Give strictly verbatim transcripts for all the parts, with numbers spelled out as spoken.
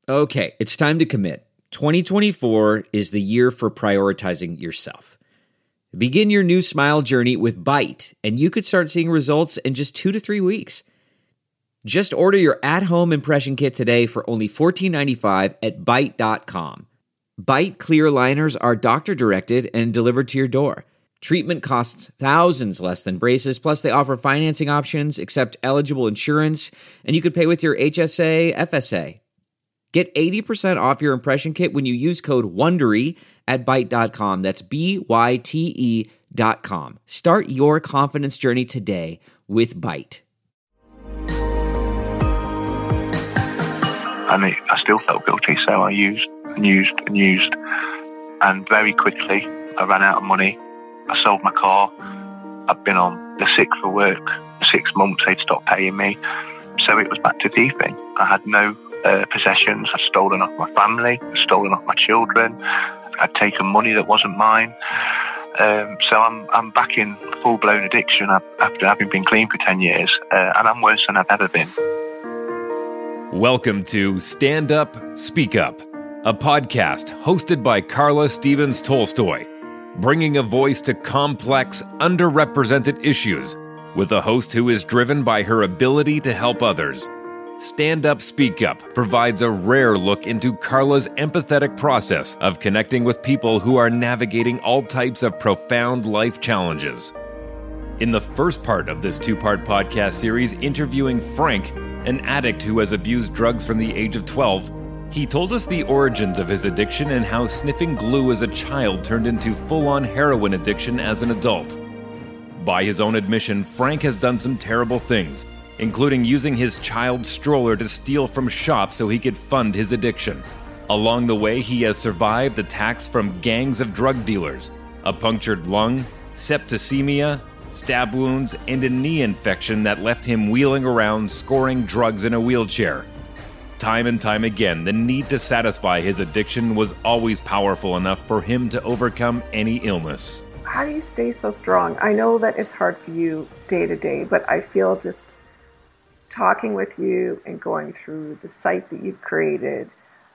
Okay, it's time to commit. twenty twenty-four is the year for prioritizing yourself. Begin your new smile journey with Byte, and you could start seeing results in just two to three weeks. Just order your at-home impression kit today for only fourteen ninety-five at byte dot com. Byte clear aligners are doctor-directed and delivered to your door. Treatment costs thousands less than braces, plus they offer financing options, accept eligible insurance, and you could pay with your H S A, F S A. Get eighty percent off your impression kit when you use code WONDERY at byte dot com. That's B Y T E dot com. Start your confidence journey today with Byte. And it, I still felt guilty, so I used and used and used. And very quickly, I ran out of money. I sold my car. I've been on the sick for work. Six months, they'd stopped paying me. So it was back to thieving. I had no Uh, possessions. I'd stolen off my family, stolen off my children. I'd taken money that wasn't mine. Um, so I'm I'm back in full-blown addiction after having been clean for ten years, uh, and I'm worse than I've ever been. Welcome to Stand Up, Speak Up, a podcast hosted by Carla Stevens Tolstoy, bringing a voice to complex, underrepresented issues with a host who is driven by her ability to help others. Stand Up, Speak Up provides a rare look into Carla's empathetic process of connecting with people who are navigating all types of profound life challenges. In the first part of this two-part podcast series interviewing Frank, an addict who has abused drugs from the age of twelve, he told us the origins of his addiction and how sniffing glue as a child turned into full-on heroin addiction as an adult. By his own admission, Frank has done some terrible things, including using his child's stroller to steal from shops so he could fund his addiction. Along the way, he has survived attacks from gangs of drug dealers, a punctured lung, septicemia, stab wounds, and a knee infection that left him wheeling around scoring drugs in a wheelchair. Time and time again, the need to satisfy his addiction was always powerful enough for him to overcome any illness. How do you stay so strong? I know that it's hard for you day to day, but I feel just talking with you and going through the site that you've created,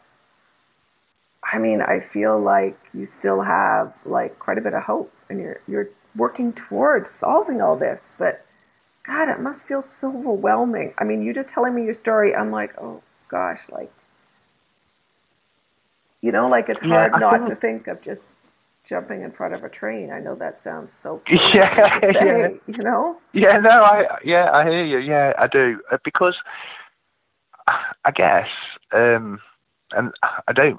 I mean, I feel like you still have like quite a bit of hope and you're you're working towards solving all this, but God, it must feel so overwhelming. I mean, you just telling me your story, I'm like, oh gosh, like, you know, like it's hard yeah, not think... to think of just jumping in front of a train. I know that sounds so cool yeah, to say, yeah. you know? Yeah, no, I yeah, I hear you. Yeah, I do. Uh, because I guess, um, and I don't,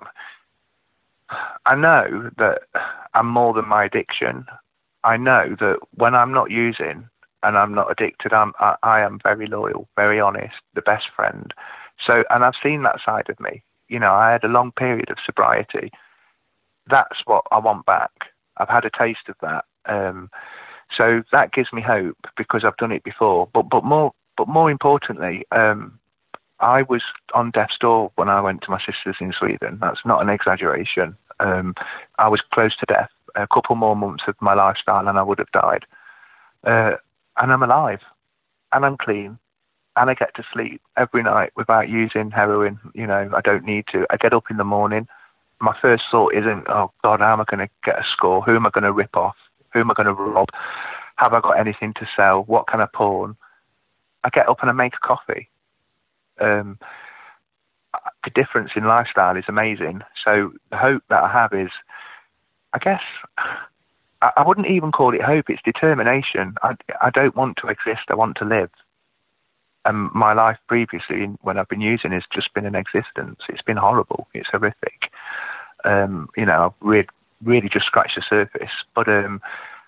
I know that I'm more than my addiction. I know that when I'm not using and I'm not addicted, I'm, I, I am very loyal, very honest, the best friend. So, and I've seen that side of me. You know, I had a long period of sobriety. That's what I want back. I've had a taste of that, um, so that gives me hope because I've done it before. But but more but more importantly, um, I was on death's door when I went to my sister's in Sweden. That's not an exaggeration. Um, I was close to death. A couple more months of my lifestyle, and I would have died. Uh, and I'm alive, and I'm clean, and I get to sleep every night without using heroin. You know, I don't need to. I get up in the morning. My first thought isn't, oh God, how am I going to get a score? Who am I going to rip off? Who am I going to rob? Have I got anything to sell? What can I pawn? I get up and I make a coffee. Um, the difference in lifestyle is amazing. So the hope that I have is, I guess, I, I wouldn't even call it hope. It's determination. I, I don't want to exist. I want to live. And my life previously, when I've been using, has just been an existence. It's been horrible. It's horrific. Um, you know, I've really, really just scratched the surface. But um,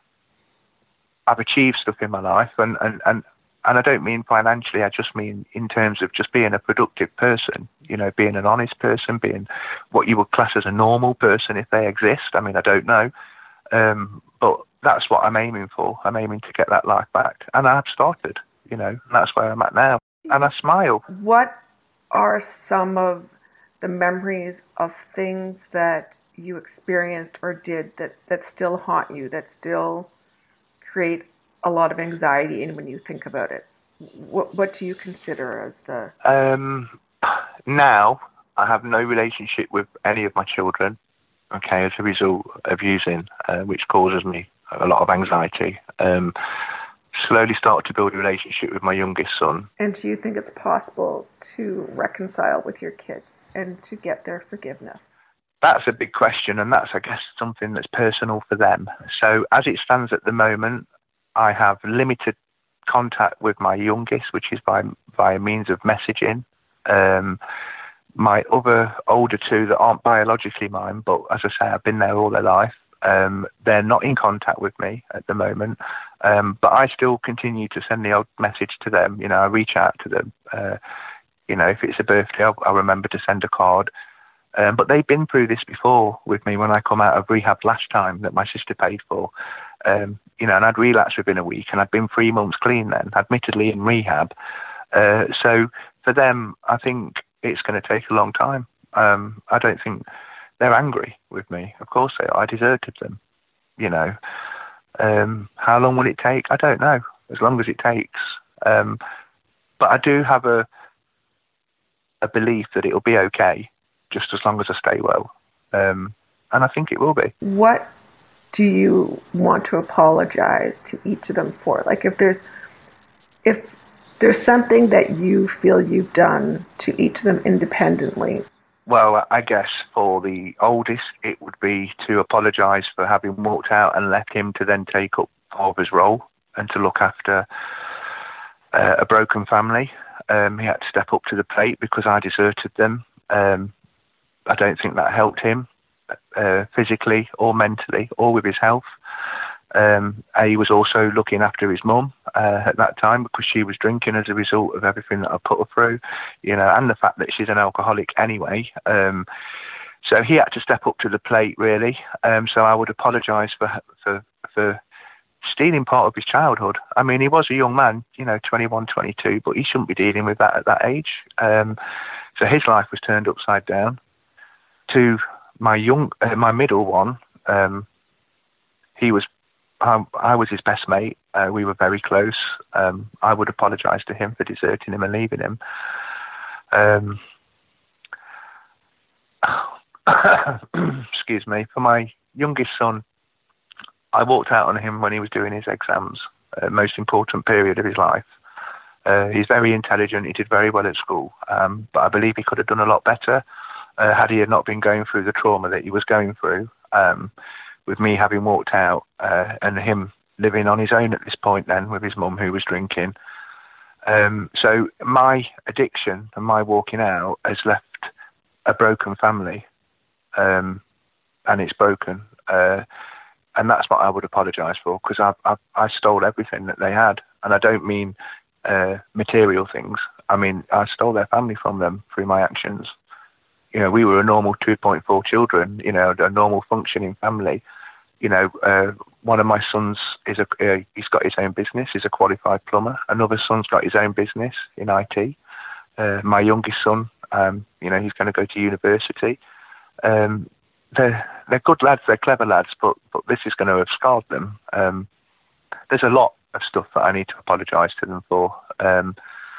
I've achieved stuff in my life, and, and, and, and I don't mean financially. I just mean in terms of just being a productive person. You know, being an honest person, being what you would class as a normal person if they exist. I mean, I don't know, um, but that's what I'm aiming for. I'm aiming to get that life back, and I've started. You know, that's where I'm at now. And I smile. What are some of the memories of things that you experienced or did that, that still haunt you, that still create a lot of anxiety in when you think about it? What, what do you consider as the... Um, now, I have no relationship with any of my children, okay, as a result of using, uh, which causes me a lot of anxiety. Um, slowly started to build a relationship with my youngest son. And do you think it's possible to reconcile with your kids and to get their forgiveness? That's a big question, and that's, I guess, something that's personal for them. So as it stands at the moment, I have limited contact with my youngest, which is by via means of messaging. Um, my other older two that aren't biologically mine, but as I say, I've been there all their life, um, they're not in contact with me at the moment. Um, but I still continue to send the odd message to them. You know, I reach out to them. Uh, you know, if it's a birthday, I'll, I'll remember to send a card. Um, but they've been through this before with me when I come out of rehab last time that my sister paid for. Um, you know, and I'd relapsed within a week, and I'd been three months clean then, admittedly in rehab. Uh, so for them, I think it's going to take a long time. Um, I don't think they're angry with me. Of course they are. I deserted them, you know. Um, how long will it take? I don't know. As long as it takes. Um, but I do have a a belief that it'll be okay, just as long as I stay well. Um, and I think it will be. What do you want to apologize to each of them for? Like if there's if there's something that you feel you've done to each of them independently. Well, I guess for the oldest, it would be to apologise for having walked out and left him to then take up father's role and to look after uh, a broken family. Um, he had to step up to the plate because I deserted them. Um, I don't think that helped him uh, physically or mentally or with his health. Um, he was also looking after his mum uh, at that time because she was drinking as a result of everything that I put her through, you know, and the fact that she's an alcoholic anyway. Um, so he had to step up to the plate, really. Um, so I would apologise for, for for stealing part of his childhood. I mean, he was a young man, you know, twenty-one, twenty-two, but he shouldn't be dealing with that at that age. Um, so his life was turned upside down. To my young, uh, my middle one, um, he was. I, I was his best mate. Uh, we were very close. Um, I would apologise to him for deserting him and leaving him. Um, excuse me. For my youngest son, I walked out on him when he was doing his exams, uh, most important period of his life. Uh, he's very intelligent. He did very well at school, um, but I believe he could have done a lot better uh, had he not been going through the trauma that he was going through. Um, with me having walked out uh, and him living on his own at this point then with his mum who was drinking. Um, so my addiction and my walking out has left a broken family, um, and it's broken. Uh, and that's what I would apologise for, because I, I, I stole everything that they had. And I don't mean uh, material things. I mean, I stole their family from them through my actions. You know, we were a normal two point four children, you know, a normal functioning family. You know, uh, one of my sons is a, uh, he's got his own business, he's a qualified plumber. Another son's got his own business in I T. Uh, my youngest son, um, you know, he's going to go to university. Um, they're, they're good lads, they're clever lads, but, but this is going to have scarred them. Um, there's a lot of stuff that I need to apologise to them for. Um,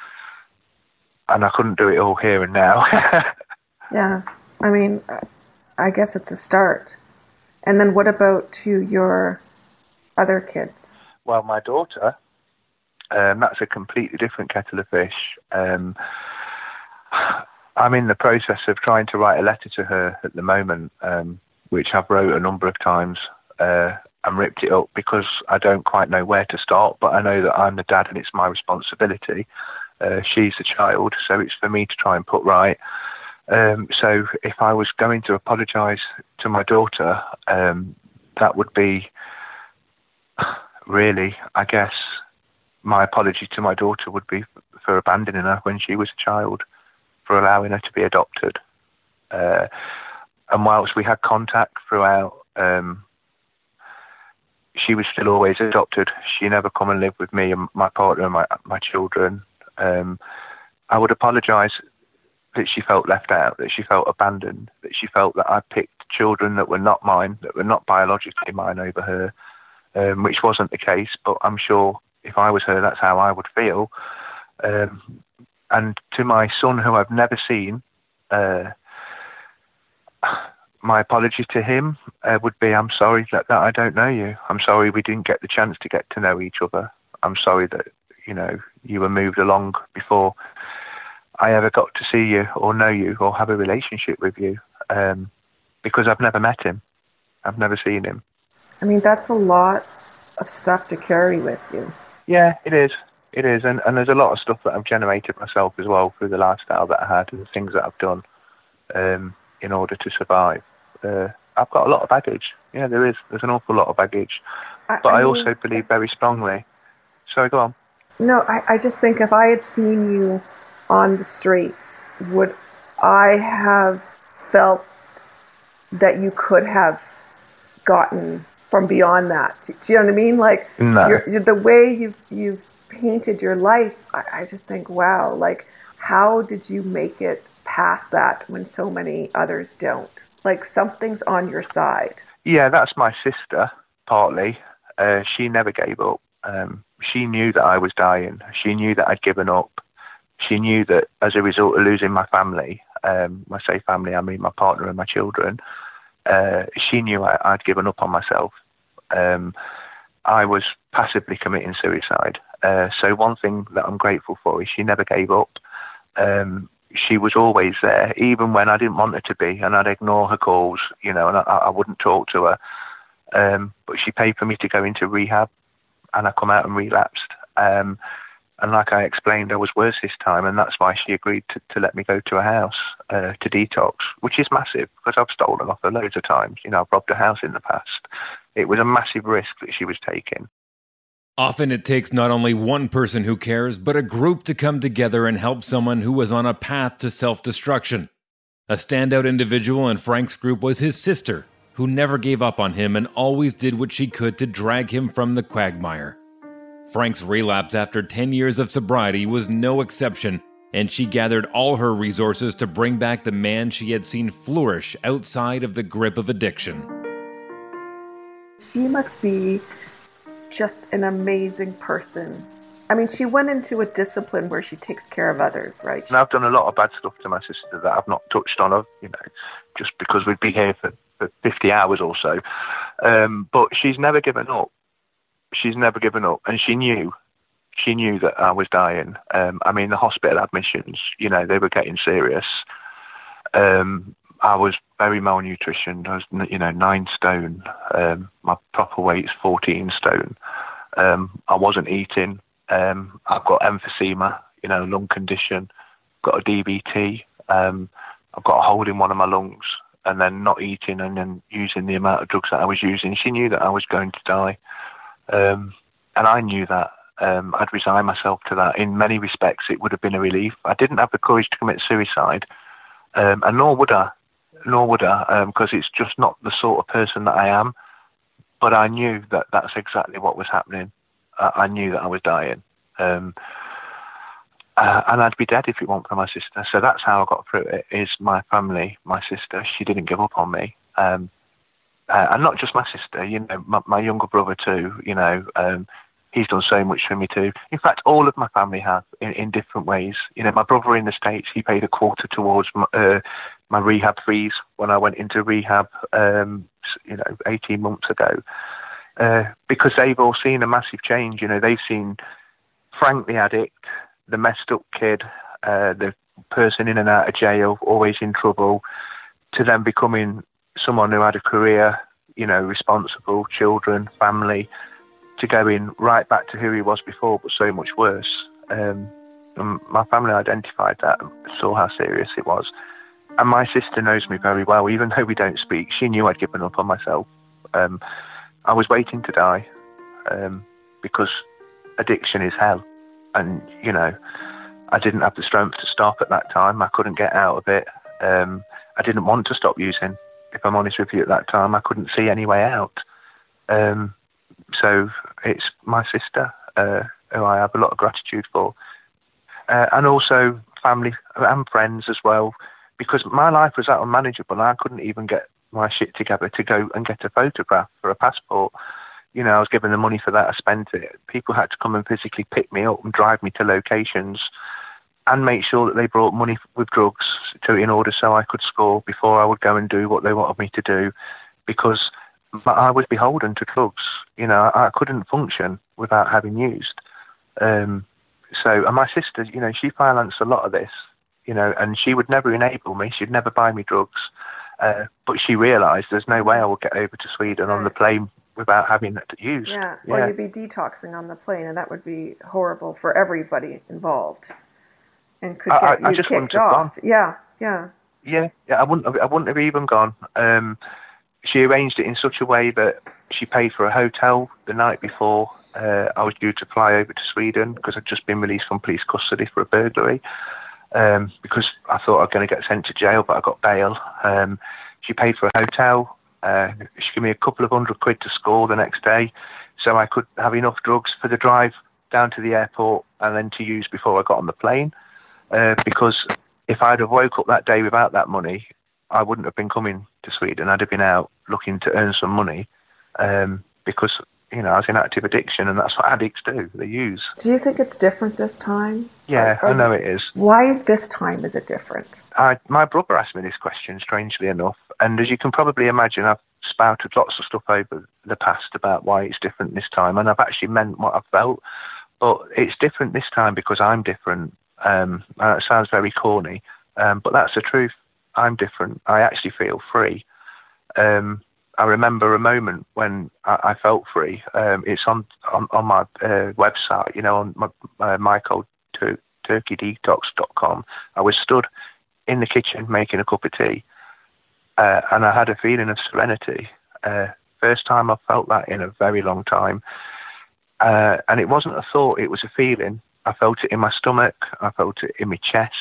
and I couldn't do it all here and now. Yeah, I mean, I guess it's a start. And then what about to your other kids? Well, my daughter, um, that's a completely different kettle of fish. Um, I'm in the process of trying to write a letter to her at the moment, um, which I've wrote a number of times uh, and ripped it up because I don't quite know where to start, but I know that I'm the dad and it's my responsibility. Uh, she's the child, so it's for me to try and put right. Um, so if I was going to apologise to my daughter, um, that would be really, I guess, my apology to my daughter would be for abandoning her when she was a child, for allowing her to be adopted. Uh, and whilst we had contact throughout, um, she was still always adopted. She never come and live with me and my partner and my, my children. Um, I would apologise that she felt left out, that she felt abandoned, that she felt that I picked children that were not mine, that were not biologically mine over her, um, which wasn't the case, but I'm sure if I was her, that's how I would feel. Um, and to my son, who I've never seen, uh, my apology to him uh, would be, I'm sorry that, that I don't know you. I'm sorry we didn't get the chance to get to know each other. I'm sorry that, you know, you were moved along before I ever got to see you or know you or have a relationship with you, um, because I've never met him. I've never seen him. I mean, that's a lot of stuff to carry with you. Yeah, it is. It is. And, and there's a lot of stuff that I've generated myself as well through the lifestyle that I had and the things that I've done um, in order to survive. Uh, I've got a lot of baggage. Yeah, there is. There's an awful lot of baggage. I, but I, I mean, also believe very strongly. Sorry, go on. No, I, I just think if I had seen you on the streets, would I have felt that you could have gotten from beyond that? Do, do you know what I mean? Like, no. you're, you're, the way you've you've painted your life, I, I just think, wow, like, how did you make it past that when so many others don't? Like, something's on your side. Yeah, that's my sister, partly. Uh, she never gave up. Um, she knew that I was dying. She knew that I'd given up. She knew that as a result of losing my family, um, when I say family, I mean my partner and my children, uh, she knew I, I'd given up on myself. Um, I was passively committing suicide. Uh, so one thing that I'm grateful for is she never gave up. Um, she was always there, even when I didn't want her to be, and I'd ignore her calls, you know, and I, I wouldn't talk to her. Um, but she paid for me to go into rehab, and I come out and relapsed. Um, and like I explained, I was worse this time, and that's why she agreed to, to let me go to a house uh, to detox, which is massive, because I've stolen off her loads of times. You know, I've robbed a house in the past. It was a massive risk that she was taking. Often it takes not only one person who cares, but a group to come together and help someone who was on a path to self-destruction. A standout individual in Frank's group was his sister, who never gave up on him and always did what she could to drag him from the quagmire. Frank's relapse after ten years of sobriety was no exception, and she gathered all her resources to bring back the man she had seen flourish outside of the grip of addiction. She must be just an amazing person. I mean, she went into a discipline where she takes care of others, right? And I've done a lot of bad stuff to my sister that I've not touched on, you know, just because we'd be here for, for fifty hours or so. Um, but she's never given up. She's never given up. And she knew, she knew that I was dying. Um, I mean, the hospital admissions, you know, they were getting serious. Um, I was very malnutritioned. I was, you know, nine stone. Um, my proper weight's fourteen stone. Um, I wasn't eating. Um, I've got emphysema, you know, lung condition. Got a D V T. Um, I've got a hole in one of my lungs. And then not eating and then using the amount of drugs that I was using. She knew that I was going to die. Um, and I knew that. Um, I'd resigned myself to that. In many respects, it would have been a relief. I didn't have the courage to commit suicide. Um, and nor would I. Nor would I, because um, it's just not the sort of person that I am. But I knew that that's exactly what was happening. Uh, I knew that I was dying. Um, uh, and I'd be dead if it weren't for my sister. So that's how I got through it, is my family, my sister. She didn't give up on me. Um, uh, and not just my sister, you know, my, my younger brother too, you know. Um, he's done so much for me too. In fact, all of my family have in, in different ways. You know, my brother in the States, he paid a quarter towards my, uh, my rehab fees when I went into rehab, um, you know, eighteen months ago, uh, because they've all seen a massive change. You know, they've seen Frank the addict, the messed up kid, uh, the person in and out of jail, always in trouble, to them becoming someone who had a career, you know, responsible, children, family, to going right back to who he was before, but so much worse. Um, and my family identified that, saw how serious it was. And my sister knows me very well, even though we don't speak. She knew I'd given up on myself. Um, I was waiting to die um, because addiction is hell. And, you know, I didn't have the strength to stop at that time. I couldn't get out of it. Um, I didn't want to stop using, if I'm honest with you, at that time. I couldn't see any way out. Um, so it's my sister uh, who I have a lot of gratitude for. Uh, and also family and friends as well. Because my life was that unmanageable, and I couldn't even get my shit together to go and get a photograph for a passport. You know, I was given the money for that, I spent it. People had to come and physically pick me up and drive me to locations and make sure that they brought money with drugs to in order so I could score before I would go and do what they wanted me to do, because I was beholden to drugs. You know, I couldn't function without having used. Um, so, and my sister, you know, she financed a lot of this, you know, and she would never enable me. She'd never buy me drugs. Uh, but she realised there's no way I would get over to Sweden right. on the plane without having it used. Yeah, yeah. Well, you'd be detoxing on the plane, and that would be horrible for everybody involved, and could get I, you I just kicked wouldn't have off. gone. Yeah, yeah. Yeah, yeah. I wouldn't. Have, I wouldn't have even gone. Um, she arranged it in such a way that she paid for a hotel the night before uh, I was due to fly over to Sweden, because I'd just been released from police custody for a burglary. Um, because I thought I was going to get sent to jail, but I got bail. Um, she paid for a hotel. Uh, she gave me a couple of hundred quid to score the next day, so I could have enough drugs for the drive down to the airport and then to use before I got on the plane. Uh, because if I'd have woke up that day without that money, I wouldn't have been coming to Sweden. I'd have been out looking to earn some money, um, because, you know, I was in active addiction, and that's what addicts do. They use. Do you think it's different this time? Yeah, or, or I know it is. Why this time is it different? I, my brother asked me this question, strangely enough, and as you can probably imagine, I've spouted lots of stuff over the past about why it's different this time, and I've actually meant what I've felt, but it's different this time because I'm different. Um, and it sounds very corny, um, but that's the truth. I'm different. I actually feel free. Um, I remember a moment when I, I felt free. Um, it's on, on, on my uh, website, you know, on my, uh, my cold tur- turkey detox dot com. I was stood in the kitchen making a cup of tea, uh, and I had a feeling of serenity. Uh, first time I've felt that in a very long time. Uh, and it wasn't a thought, it was a feeling. I felt it in my stomach, I felt it in my chest,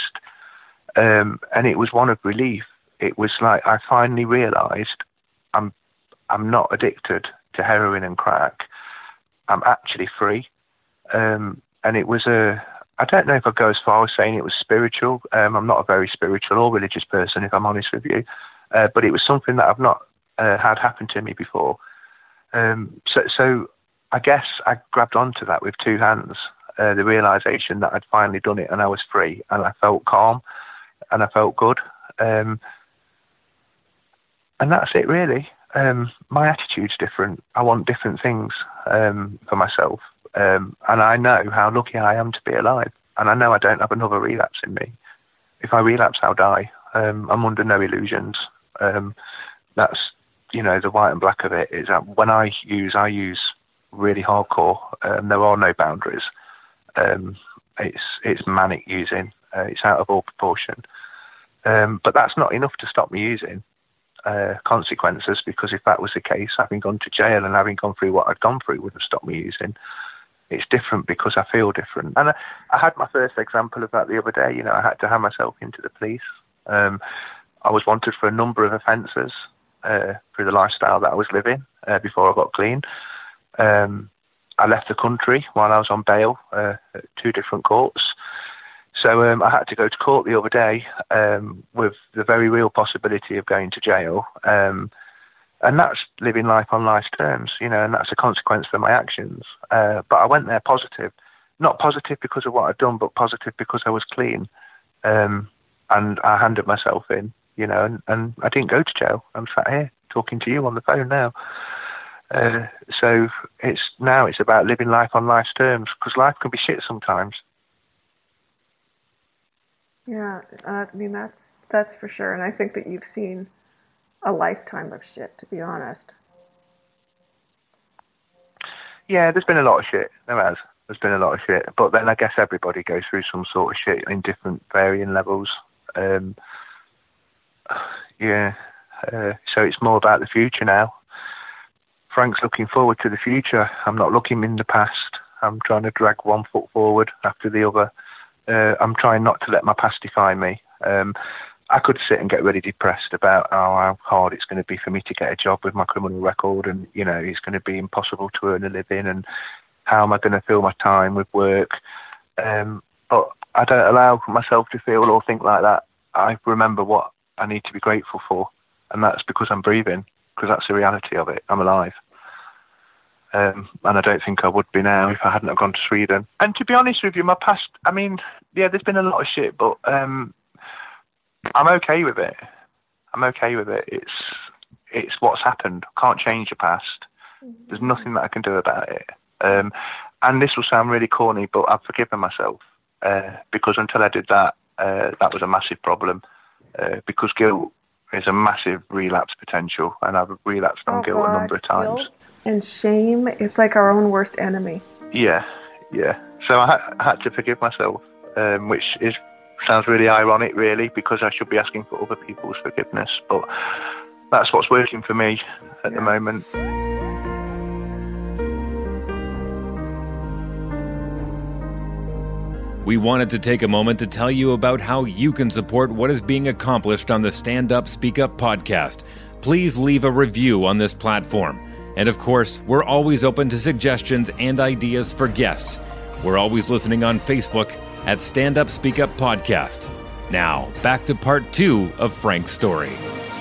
um, and it was one of relief. It was like I finally realised I'm I'm not addicted to heroin and crack. I'm actually free. Um, and it was a, I don't know if I'd go as far as saying it was spiritual. Um, I'm not a very spiritual or religious person, if I'm honest with you. Uh, but it was something that I've not uh, had happen to me before. Um, so, so I guess I grabbed onto that with two hands, uh, the realisation that I'd finally done it and I was free, and I felt calm and I felt good. Um, and that's it, really. Um, my attitude's different. I want different things um, for myself. Um, and I know how lucky I am to be alive. And I know I don't have another relapse in me. If I relapse, I'll die. Um, I'm under no illusions. Um, that's, you know, the white and black of it is that when I use, I use really hardcore. Um, there are no boundaries. Um, it's it's manic using. Uh, it's out of all proportion. Um, but that's not enough to stop me using. Uh, consequences, because if that was the case, having gone to jail and having gone through what I'd gone through would have stopped me using. It's different because I feel different. And I, I had my first example of that the other day. You know, I had to hand myself into the police. Um, I was wanted for a number of offences uh, through the lifestyle that I was living uh, before I got clean. Um, I left the country while I was on bail uh, at two different courts. So um, I had to go to court the other day um, with the very real possibility of going to jail. Um, and that's living life on life's terms, you know, and that's a consequence for my actions. Uh, but I went there positive. Not positive because of what I'd done, but positive because I was clean. Um, and I handed myself in, you know, and, and I didn't go to jail. I'm sat here talking to you on the phone now. Uh, so it's now it's about living life on life's terms, because life can be shit sometimes. Yeah, uh, I mean, that's that's for sure. And I think that you've seen a lifetime of shit, to be honest. Yeah, there's been a lot of shit. There has. There's been a lot of shit. But then I guess everybody goes through some sort of shit in different varying levels. Um, yeah. Uh, so it's more about the future now. Frank's looking forward to the future. I'm not looking in the past. I'm trying to drag one foot forward after the other. Uh, I'm trying not to let my past define me. Um, I could sit and get really depressed about oh, how hard it's going to be for me to get a job with my criminal record, and, you know, it's going to be impossible to earn a living, and how am I going to fill my time with work? Um, but I don't allow myself to feel or think like that. I remember what I need to be grateful for, and that's because I'm breathing, because that's the reality of it. I'm alive. Um, and I don't think I would be now if I hadn't have gone to Sweden. And to be honest with you, my past, I mean, yeah, there's been a lot of shit, but um, I'm okay with it. I'm okay with it. It's it's what's happened. Can't change the past. There's nothing that I can do about it. Um, and this will sound really corny, but I've forgiven myself uh, because until I did that, uh, that was a massive problem. Uh, because guilt is a massive relapse potential, and I've relapsed on oh, guilt God. a number of times. Guilt and shame, it's like our own worst enemy. Yeah, yeah. So I, ha- I had to forgive myself, um, which is sounds really ironic, really, because I should be asking for other people's forgiveness. But that's what's working for me at yeah. the moment. We wanted to take a moment to tell you about how you can support what is being accomplished on the Stand Up Speak Up podcast. Please leave a review on this platform. And of course, we're always open to suggestions and ideas for guests. We're always listening on Facebook at Stand Up Speak Up Podcast. Now, back to part two of Frank's story.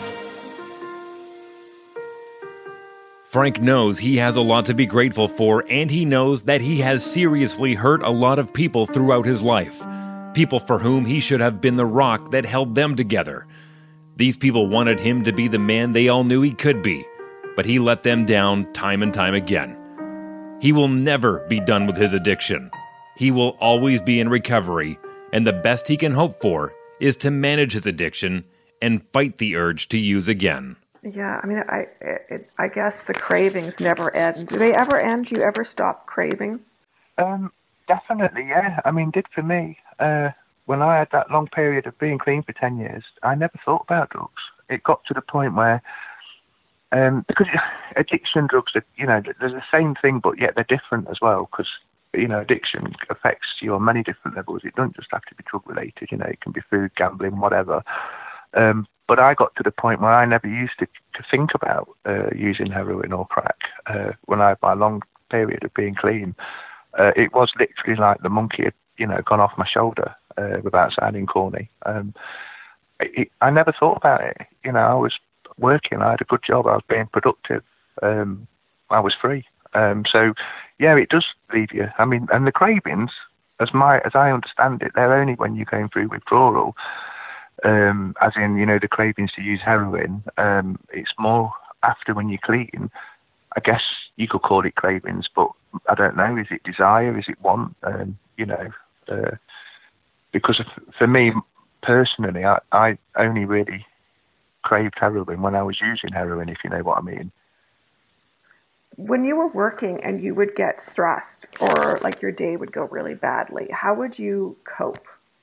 Frank knows he has a lot to be grateful for, and he knows that he has seriously hurt a lot of people throughout his life. People for whom he should have been the rock that held them together. These people wanted him to be the man they all knew he could be, but he let them down time and time again. He will never be done with his addiction. He will always be in recovery, and the best he can hope for is to manage his addiction and fight the urge to use again. Yeah, I mean, I it, I guess the cravings never end. Do they ever end? Do you ever stop craving? Um, definitely, yeah. I mean, did for me. Uh, when I had that long period of being clean for ten years, I never thought about drugs. It got to the point where, um, because addiction drugs, are, you know, they're the same thing, but yet they're different as well, because, you know, addiction affects you on many different levels. It doesn't just have to be drug-related, you know, it can be food, gambling, whatever. Um, but I got to the point where I never used to, to think about uh, using heroin or crack. Uh, when I had my long period of being clean, uh, it was literally like the monkey had, you know, gone off my shoulder, uh, without sounding corny. Um, it, I never thought about it. You know, I was working, I had a good job, I was being productive, um, I was free. Um, so, yeah, it does leave you. I mean, and the cravings, as my as I understand it, they're only when you're going through withdrawal. Um, as in, you know, the cravings to use heroin, um, it's more after when you're clean. I guess you could call it cravings, but I don't know. Is it desire? Is it want? Um, you know, uh, because for me personally, I, I only really craved heroin when I was using heroin, if you know what I mean. When you were working and you would get stressed or like your day would go really badly, how would you cope?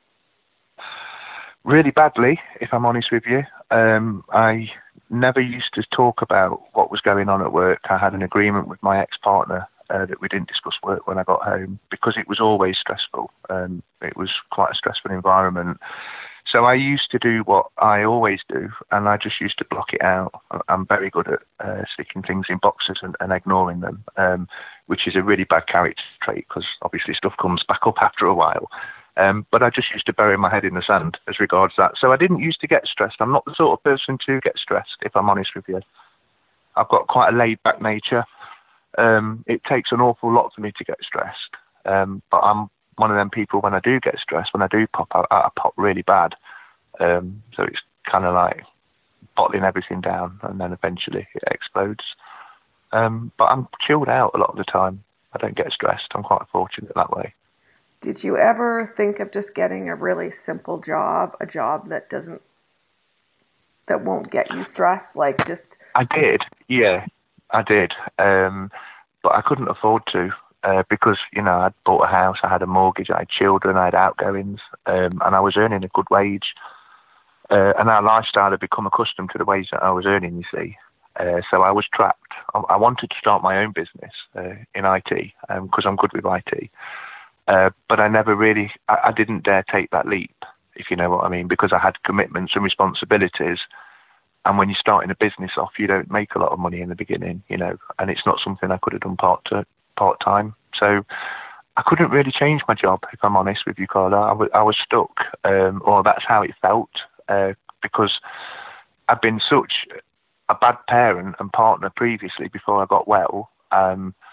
Really badly, if I'm honest with you. Um, I never used to talk about what was going on at work. I had an agreement with my ex-partner uh, that we didn't discuss work when I got home because it was always stressful. Um, it was quite a stressful environment. So I used to do what I always do, and I just used to block it out. I'm very good at uh, sticking things in boxes and, and ignoring them, um, which is a really bad character trait because obviously stuff comes back up after a while. Um, but I just used to bury my head in the sand as regards that. So I didn't used to get stressed. I'm not the sort of person to get stressed, if I'm honest with you. I've got quite a laid-back nature. Um, it takes an awful lot for me to get stressed. Um, but I'm one of them people, when I do get stressed, when I do pop out, I, I pop really bad. Um, so it's kind of like bottling everything down, and then eventually it explodes. Um, but I'm chilled out a lot of the time. I don't get stressed. I'm quite fortunate that way. Did you ever think of just getting a really simple job, a job that doesn't, that won't get you stressed? Like just. I did, yeah, I did. Um, but I couldn't afford to uh, because, you know, I'd bought a house, I had a mortgage, I had children, I had outgoings, um, and I was earning a good wage. Uh, and our lifestyle had become accustomed to the wage that I was earning, you see. Uh, so I was trapped. I, I wanted to start my own business uh, in I T because um, I'm good with I T. Uh, but I never really, I, I didn't dare take that leap, if you know what I mean, because I had commitments and responsibilities. And when you're starting a business off, you don't make a lot of money in the beginning, you know, and it's not something I could have done part to, part time. So I couldn't really change my job, if I'm honest with you, Carla. I, w- I was stuck, um, or that's how it felt, uh, because I'd been such a bad parent and partner previously before I got well. Um,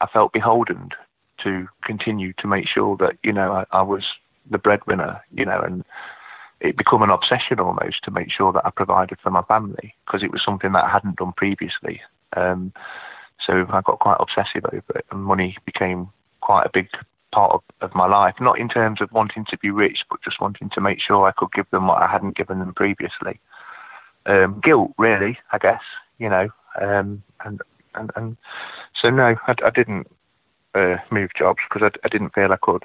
I felt beholden to continue to make sure that, you know, I, I was the breadwinner, you know, and it became an obsession almost to make sure that I provided for my family, because it was something that I hadn't done previously. Um, so I got quite obsessive over it, and money became quite a big part of, of my life, not in terms of wanting to be rich, but just wanting to make sure I could give them what I hadn't given them previously. Um, guilt, really, I guess, you know, um, and, and, and so no, I, I didn't uh, move jobs because I, I didn't feel I could.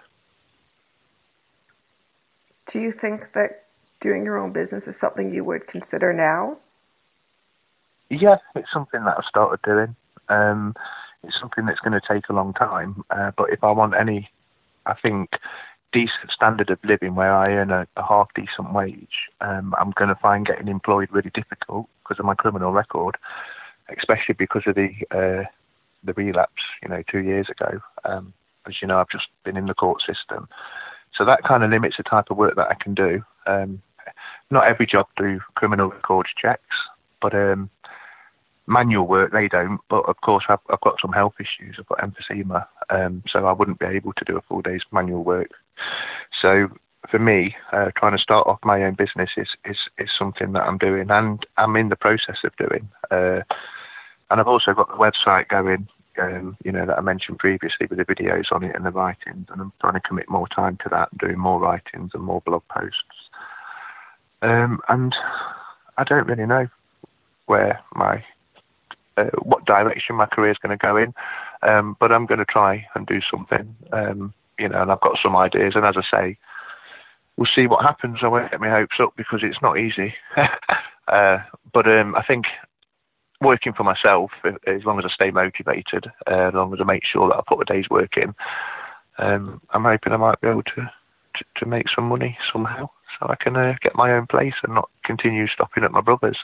Do you think that doing your own business is something you would consider now? Yeah, it's something that I've started doing. Um, it's something that's going to take a long time, uh, but if I want any, I think, decent standard of living where I earn a, a half decent wage, um, I'm going to find getting employed really difficult because of my criminal record, especially because of the uh, the relapse, you know, two years ago. Um, as you know, I've just been in the court system. So that kind of limits the type of work that I can do. Um, not every job do criminal records checks, but um, manual work, they don't. But of course, I've, I've got some health issues. I've got emphysema, um, so I wouldn't be able to do a full day's manual work. So for me, uh, trying to start off my own business is, is, is something that I'm doing, and I'm in the process of doing. Uh, and I've also got the website going, um, you know, that I mentioned previously with the videos on it and the writings, and I'm trying to commit more time to that, doing more writings and more blog posts. Um, and I don't really know where my uh, what direction my career is going to go in, um, but I'm going to try and do something, um, you know, and I've got some ideas, and as I say, we'll see what happens. I won't get my hopes up because it's not easy. uh, but um, I think working for myself, as long as I stay motivated, uh, as long as I make sure that I put a day's work in, um, I'm hoping I might be able to, to, to make some money somehow, so I can uh, get my own place and not continue stopping at my brother's.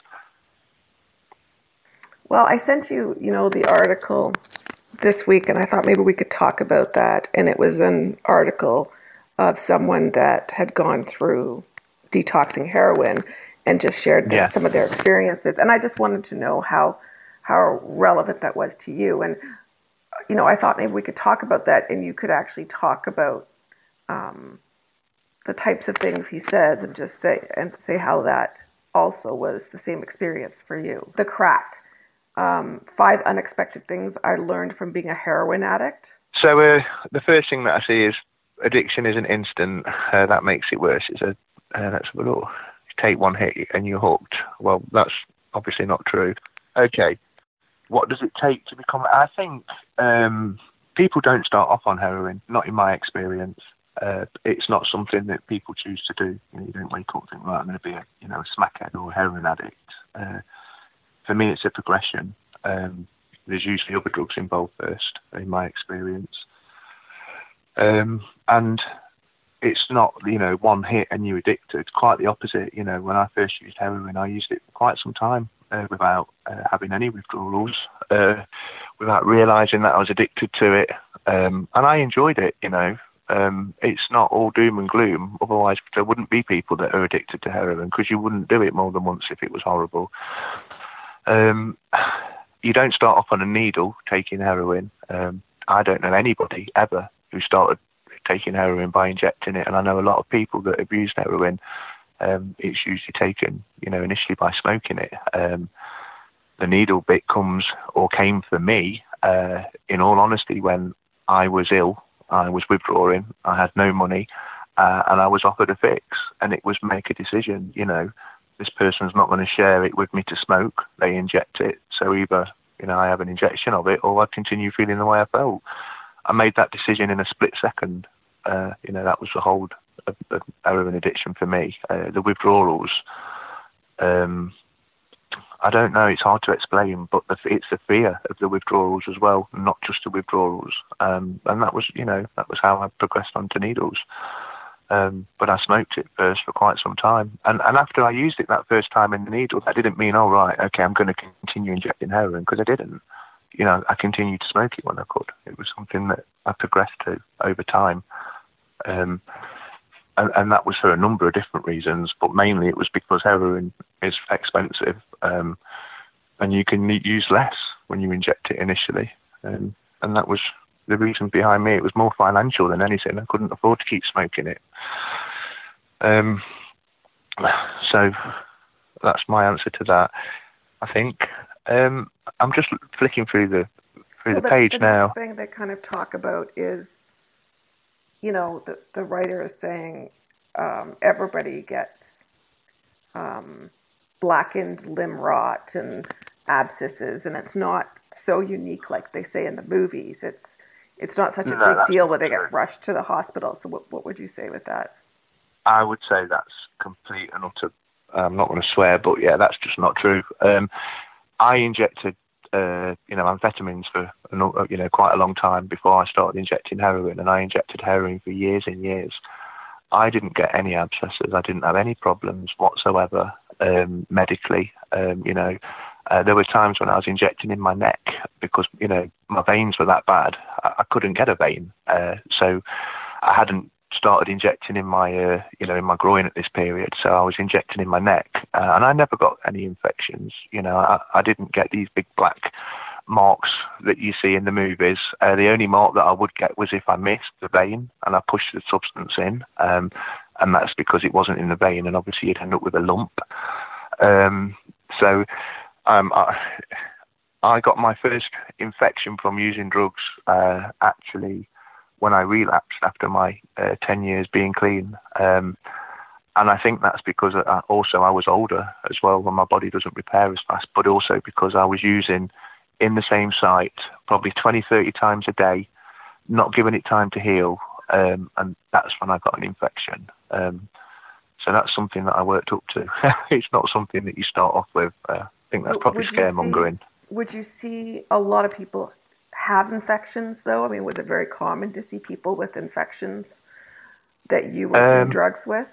Well, I sent you, you know, the article this week, and I thought maybe we could talk about that. And it was an article of someone that had gone through detoxing heroin and just shared their, yeah. some of their experiences. And I just wanted to know how how relevant that was to you. And, you know, I thought maybe we could talk about that, and you could actually talk about um, the types of things he says, and just say and say how that also was the same experience for you. The crack. Um, five unexpected things I learned from being a heroin addict. So uh, the first thing that I see is addiction isn't instant. Uh, that makes it worse. It's a uh, that's a little. Take one hit and you're hooked. Well, that's obviously not true. Okay, what does it take to become? I think um, people don't start off on heroin. Not in my experience. Uh, it's not something that people choose to do. You know, you don't wake up and think, right, I'm going to be a you know a smackhead or a heroin addict. Uh, for me, it's a progression. Um, there's usually other drugs involved first, in my experience, um, and it's not, you know, one hit and you're addicted. Quite the opposite. You know, when I first used heroin, I used it for quite some time uh, without uh, having any withdrawals, uh, without realising that I was addicted to it. Um, and I enjoyed it, you know. Um, it's not all doom and gloom. Otherwise, there wouldn't be people that are addicted to heroin, because you wouldn't do it more than once if it was horrible. Um, you don't start off on a needle taking heroin. Um, I don't know anybody ever who started taking heroin by injecting it, and I know a lot of people that have used heroin. Um, it's usually taken, you know, initially by smoking it. Um, the needle bit comes, or came for me, uh, in all honesty, when I was ill, I was withdrawing, I had no money, uh, and I was offered a fix, and it was make a decision, you know, this person's not going to share it with me to smoke, they inject it, so either, you know, I have an injection of it, or I continue feeling the way I felt. I made that decision in a split second. Uh, you know, that was the whole of, of heroin addiction for me. Uh, the withdrawals, um, I don't know, it's hard to explain, but the, it's the fear of the withdrawals as well, not just the withdrawals. Um, and that was, you know, that was how I progressed onto needles. Um, but I smoked it first for quite some time. And, and after I used it that first time in the needle, that didn't mean, oh, right, okay, I'm going to continue injecting heroin, because I didn't. You know, I continued to smoke it when I could. It was something that I progressed to over time. Um, and, and that was for a number of different reasons, but mainly it was because heroin is expensive, um, and you can use less when you inject it initially. Um, and that was the reason behind me, it was more financial than anything. I couldn't afford to keep smoking it. Um, so that's my answer to that, I think. Um, I'm just flicking through the through well, the page the, the now. next thing they kind of talk about is, you know, the, the writer is saying um, everybody gets um, blackened limb rot and abscesses, and it's not so unique like they say in the movies. It's it's not such a No, big deal where they true. get rushed to the hospital. So what, what would you say with that? I would say that's complete and utter. I'm not going to swear, but yeah, that's just not true. Um, I injected, uh, you know, amphetamines for, you know, quite a long time before I started injecting heroin, and I injected heroin for years and years. I didn't get any abscesses. I didn't have any problems whatsoever um, medically. Um, you know, uh, there were times when I was injecting in my neck because, you know, my veins were that bad. I, I couldn't get a vein. Uh, so I hadn't started injecting in my, uh, you know, in my groin at this period. So I was injecting in my neck, uh, and I never got any infections. You know, I, I didn't get these big black marks that you see in the movies. Uh, the only mark that I would get was if I missed the vein and I pushed the substance in, um, and that's because it wasn't in the vein, and obviously you'd end up with a lump. Um, so um, I, I got my first infection from using drugs uh, actually when I relapsed after my uh, ten years being clean. Um, and I think that's because I, also I was older as well, when my body doesn't repair as fast, but also because I was using in the same site probably twenty, thirty times a day, not giving it time to heal. Um, and that's when I got an infection. Um, so that's something that I worked up to. It's not something that you start off with. Uh, I think that's probably scaremongering. Would you see a lot of people have infections, though? I mean, was it very common to see people with infections that you were doing um, drugs with?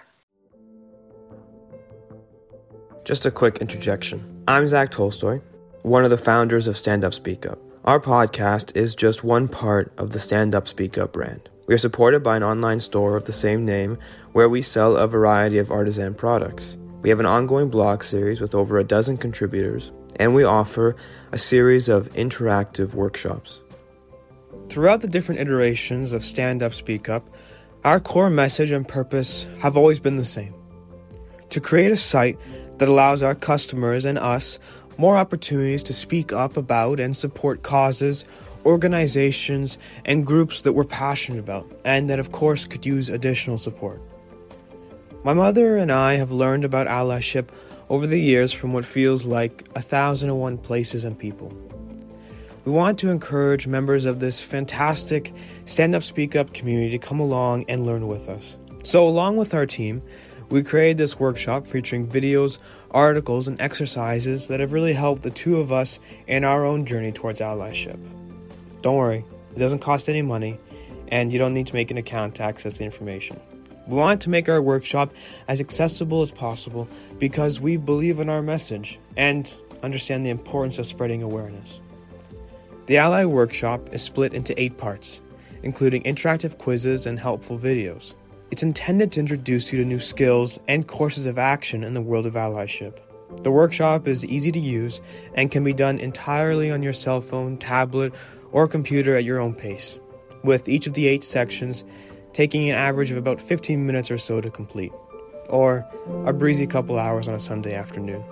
Just a quick interjection. I'm Zach Tolstoy, one of the founders of Stand Up Speak Up. Our podcast is just one part of the Stand Up Speak Up brand. We are supported by an online store of the same name where we sell a variety of artisan products. We have an ongoing blog series with over a dozen contributors, and we offer a series of interactive workshops. Throughout the different iterations of Stand Up Speak Up, our core message and purpose have always been the same: to create a site that allows our customers and us more opportunities to speak up about and support causes, organizations, and groups that we're passionate about, and that of course could use additional support. My mother and I have learned about allyship over the years from what feels like a thousand and one places and people. We want to encourage members of this fantastic Stand Up Speak Up community to come along and learn with us. So along with our team, we created this workshop featuring videos, articles, and exercises that have really helped the two of us in our own journey towards allyship. Don't worry, it doesn't cost any money, and you don't need to make an account to access the information. We want to make our workshop as accessible as possible because we believe in our message and understand the importance of spreading awareness. The Ally Workshop is split into eight parts, including interactive quizzes and helpful videos. It's intended to introduce you to new skills and courses of action in the world of allyship. The workshop is easy to use and can be done entirely on your cell phone, tablet, or computer at your own pace, with each of the eight sections taking an average of about fifteen minutes or so to complete, or a breezy couple hours on a Sunday afternoon.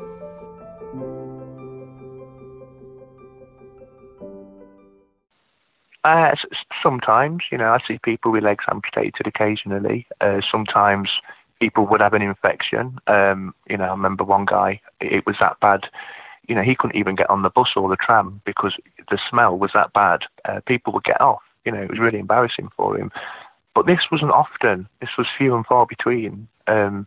Uh, sometimes, you know, I see people with legs amputated occasionally. Uh, sometimes people would have an infection. Um, you know, I remember one guy, it was that bad. You know, he couldn't even get on the bus or the tram because the smell was that bad. Uh, people would get off. You know, it was really embarrassing for him. But this wasn't often. This was few and far between. Um,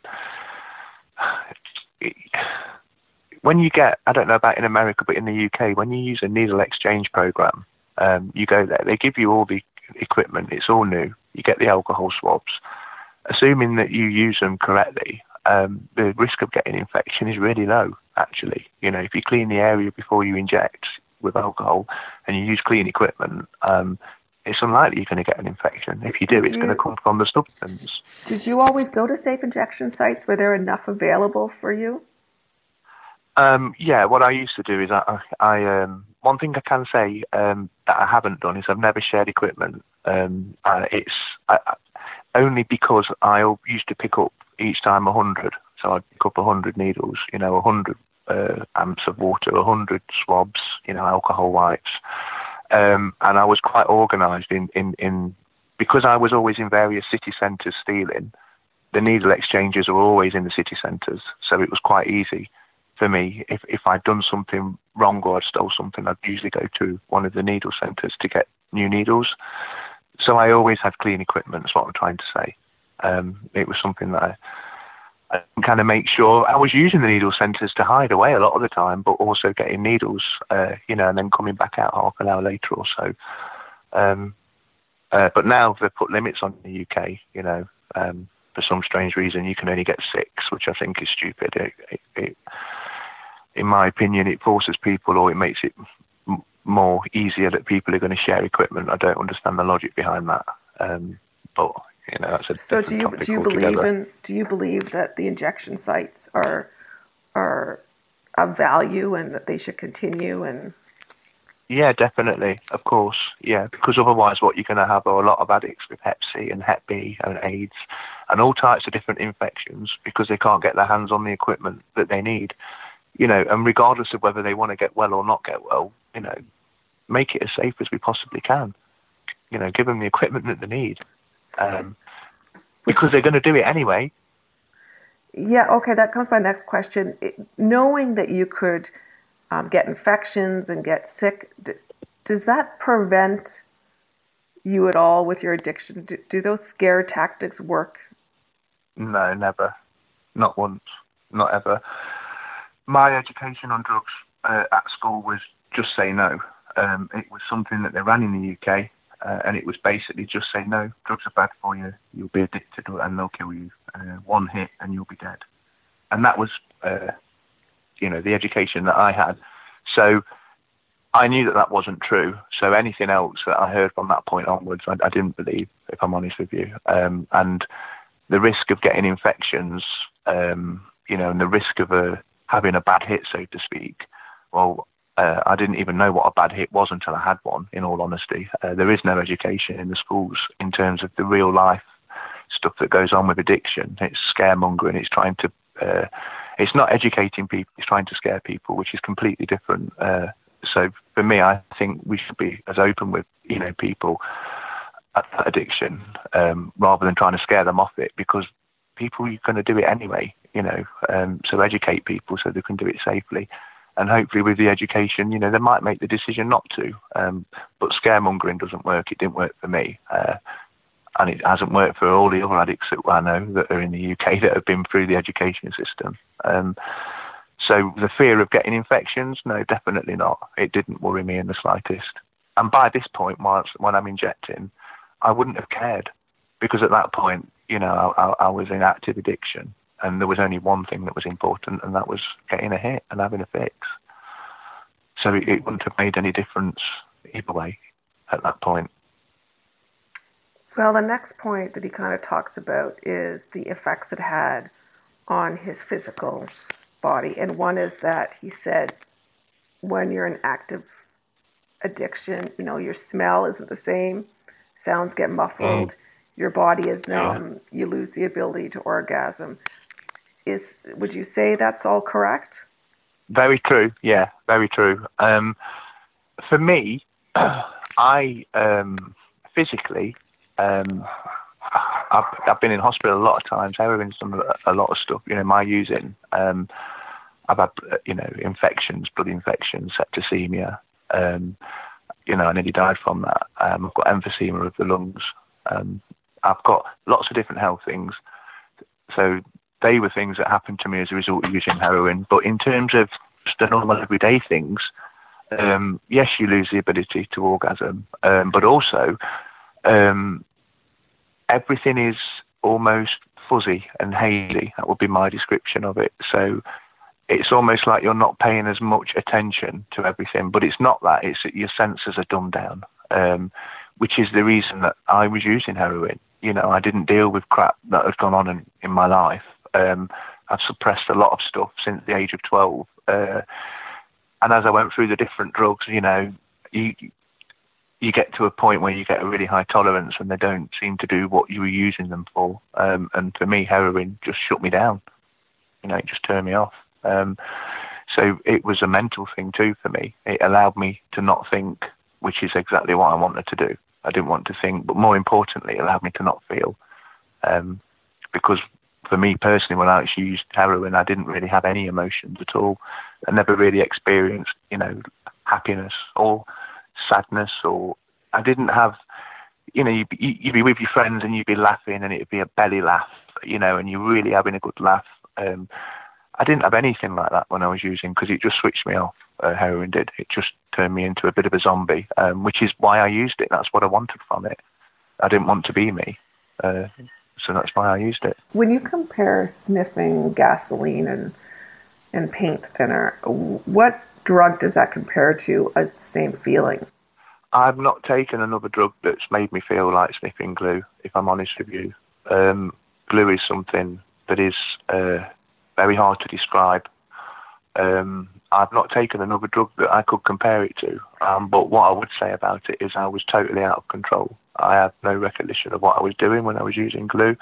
it, when you get, I don't know about in America, but in the U K, when you use a needle exchange program, um, you go there, they give you all the equipment. It's all new. You get the alcohol swabs. Assuming that you use them correctly, um, the risk of getting infection is really low, actually. You know, if you clean the area before you inject with alcohol and you use clean equipment, um, it's unlikely you're going to get an infection. If you do, did it's you, going to come from the substance. Did you always go to safe injection sites? Were there enough available for you? Um, yeah, what I used to do is I, I um, one thing I can say um, that I haven't done is I've never shared equipment. Um, uh, it's I, only because I used to pick up each time a hundred, so I'd pick up a hundred needles, you know, a hundred uh, amps of water, a hundred swabs, you know, alcohol wipes, um, and I was quite organised in, in in because I was always in various city centres stealing. The needle exchanges were always in the city centres, so it was quite easy for me. If if I'd done something wrong or I'd stole something, I'd usually go to one of the needle centres to get new needles. So I always had clean equipment, is what I'm trying to say. Um, it was something that I, I kind of make sure I was using the needle centres to hide away a lot of the time, but also getting needles, uh, you know, and then coming back out half an hour later or so. Um, uh, but now they've put limits on the U K, you know, um, for some strange reason, you can only get six, which I think is stupid. It, it, it, in my opinion, it forces people, or it makes it m- more easier that people are going to share equipment. I don't understand the logic behind that. Um, but you know, that's a so. Do you do you believe altogether. in? Do you believe that the injection sites are are of value and that they should continue? And yeah, definitely, of course, yeah, because otherwise, what you're going to have are a lot of addicts with Hep C and Hep B and AIDS and all types of different infections because they can't get their hands on the equipment that they need. You know, and regardless of whether they want to get well or not get well, you know, make it as safe as we possibly can. You know, give them the equipment that they need, um, because they're going to do it anyway. Yeah, okay, that comes to my next question. It, knowing that you could um, get infections and get sick, d- does that prevent you at all with your addiction? Do, do those scare tactics work? No, never. Not once. Not ever. My education on drugs uh, at school was just say no. Um, it was something that they ran in the U K, uh, and it was basically just say no. Drugs are bad for you. You'll be addicted and they'll kill you. Uh, one hit and you'll be dead. And that was, uh, you know, the education that I had. So I knew that that wasn't true. So anything else that I heard from that point onwards, I, I didn't believe, if I'm honest with you. Um, and the risk of getting infections, um, you know, and the risk of a having a bad hit, so to speak. Well, uh, I didn't even know what a bad hit was until I had one, in all honesty. Uh, there is no education in the schools in terms of the real life stuff that goes on with addiction. It's scaremongering. It's trying to, uh, it's not educating people. It's trying to scare people, which is completely different. Uh, so for me, I think we should be as open with, you know, people at that addiction, um, rather than trying to scare them off it, because people are going to do it anyway, you know, um, so educate people so they can do it safely. And hopefully with the education, you know, they might make the decision not to. Um, but scaremongering doesn't work. It didn't work for me. Uh, and it hasn't worked for all the other addicts that I know that are in the U K that have been through the education system. Um, so the fear of getting infections, no, definitely not. It didn't worry me in the slightest. And by this point, whilst, when I'm injecting, I wouldn't have cared, because at that point, you know, I, I was in active addiction, and there was only one thing that was important, and that was getting a hit and having a fix. So it, it wouldn't have made any difference either way at that point. Well, the next point that he kind of talks about is the effects it had on his physical body. And one is that he said when you're in active addiction, you know, your smell isn't the same, sounds get muffled, mm. your body is numb, yeah. you lose the ability to orgasm. Is would you say that's all correct? Very true, yeah, very true. Um, for me, I um, physically, um, I've, I've been in hospital a lot of times, heroin's done a lot of stuff, you know, my using. Um, I've had, you know, infections, blood infections, septicemia. Um, you know, I nearly died from that. Um, I've got emphysema of the lungs. Um, I've got lots of different health things. So they were things that happened to me as a result of using heroin. But in terms of just the normal everyday things, um, yes, you lose the ability to orgasm. Um, but also, um, everything is almost fuzzy and hazy. That would be my description of it. So it's almost like you're not paying as much attention to everything, but it's not that. It's that your senses are dumbed down, um, which is the reason that I was using heroin. You know, I didn't deal with crap that had gone on in, in my life. Um, I've suppressed a lot of stuff since the age of twelve. Uh, and as I went through the different drugs, you know, you you get to a point where you get a really high tolerance and they don't seem to do what you were using them for. Um, and for me, heroin just shut me down. You know, it just turned me off. Um, so it was a mental thing too for me. It allowed me to not think, which is exactly what I wanted to do. I didn't want to think, but more importantly, it allowed me to not feel. Um, because for me personally, when I actually used heroin, I didn't really have any emotions at all. I never really experienced, you know, happiness or sadness, or I didn't have, you know, you'd be, you'd be with your friends and you'd be laughing and it'd be a belly laugh, you know, and you're really having a good laugh. Um, I didn't have anything like that when I was using, because it just switched me off. Uh, heroin did. It just turned me into a bit of a zombie, um, which is why I used it. That's what I wanted from it. I didn't want to be me. Uh, so that's why I used it. When you compare sniffing gasoline and and paint thinner, what drug does that compare to as the same feeling? I've not taken another drug that's made me feel like sniffing glue, if I'm honest with you. Um, glue is something that is uh, very hard to describe. Um, I've not taken another drug that I could compare it to, um, but what I would say about it is I was totally out of control. I have no recollection of what I was doing when I was using glue.